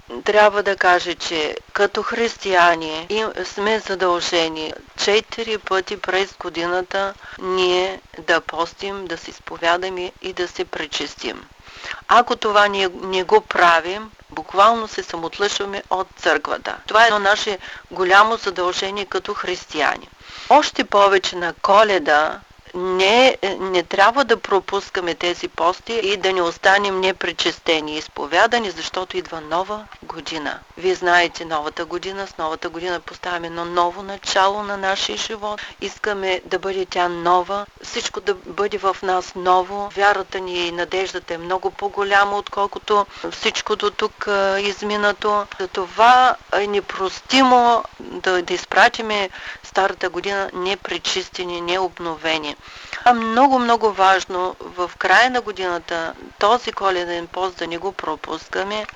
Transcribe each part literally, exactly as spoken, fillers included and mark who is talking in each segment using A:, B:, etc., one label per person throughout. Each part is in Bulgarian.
A: трябва да кажа, че като християни сме задължени четири пъти през годината ние да постим, да се изповядаме и да се пречистим. Ако това ние не го правим, буквално се самоотлъчваме от църквата. Това е едно наше голямо задължение като християни. Още повече на Коледа не, не трябва да пропускаме тези пости и да не останем непречистени и изповядани, защото идва нова година. Вие знаете новата година, с новата година поставяме едно ново начало на нашия живот. Искаме да бъде тя нова, всичко да бъде в нас ново. Вярата ни и надеждата е много по-голяма, отколкото всичко до тук е изминато. Затова е непростимо да, да изпратиме старата година непречистени, необновени. А много, много важно в края на годината този коледен пост да не го пропускаме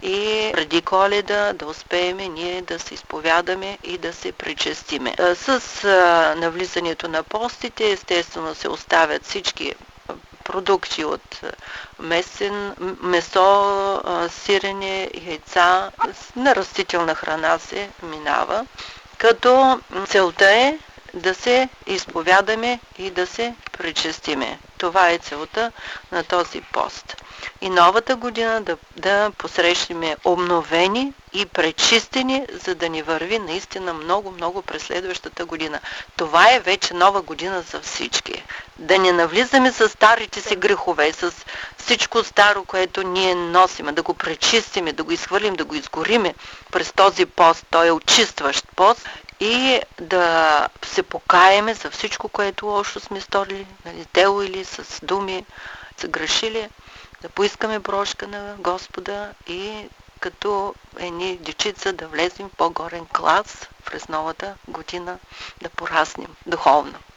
A: и преди Коледа да успеем ние да се изповядаме и да се пречистиме. С навлизането на постите естествено се оставят всички продукти от месен, месо, сирене, яйца, на растителна храна се минава, като целта е да се изповядаме и да се пречистиме. Това е целта на този пост. И новата година да, да посрещнем обновени и пречистени, за да ни върви наистина много-много през следващата година. Това е вече нова година за всички. Да не навлизаме с старите си грехове, с всичко старо, което ние носим, да го пречистиме, да го изхвърлим, да го изгориме през този пост. Той е очистващ пост. И да се покаеме за всичко, което лошо сме сторили, нали, тело или с думи, са грешили, да поискаме прошка на Господа и като едни дечица да влезем в по-горен клас през новата година, да пораснем духовно.